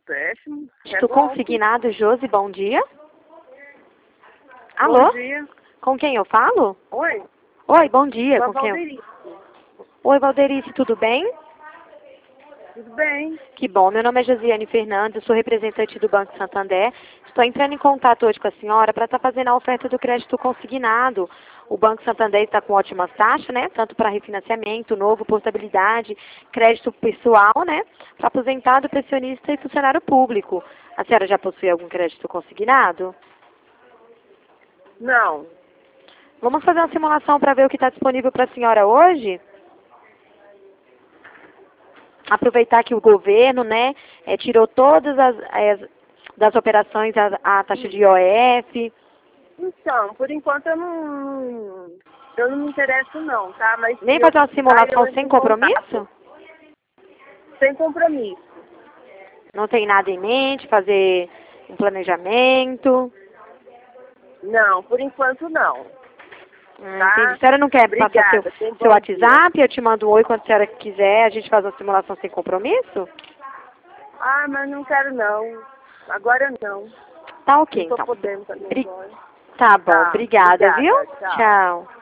péssimo. Estou golpe. consignado, Josi, bom dia. Alô? Bom dia. Com quem eu falo? Oi? Oi, bom dia. Com a Com quem eu... Valderice. Oi, Valderice, tudo bem? Tudo bem? Que bom, meu nome é Josiane Fernandes, eu sou representante do Banco Santander. Estou entrando em contato hoje com a senhora para estar fazendo a oferta do crédito consignado. O Banco Santander está com ótimas taxas, né? Tanto para refinanciamento, novo, portabilidade, crédito pessoal, né? Para aposentado, pensionista e funcionário público. A senhora já possui algum crédito consignado? Não. Vamos fazer uma simulação para ver o que está disponível para a senhora hoje? Aproveitar que o governo, né, tirou todas das operações a taxa de IOF. Então, por enquanto eu não me interesso não, tá? Mas Nem se eu fazer uma precisar, eu simulação entro sem em contato. compromisso? Sem compromisso. Não tem nada em mente, fazer um planejamento? Não, por enquanto não. Tá? Entendi. A senhora não quer passar Obrigada. Tenha um seu bom dia. WhatsApp? Eu te mando um oi quando a senhora quiser, a gente faz uma simulação sem compromisso? Ah, mas não quero não. Agora não. Tá ok, Não tô então. podendo também agora. Tá bom, Tá, obrigada, obrigada, viu? tchau. Tchau.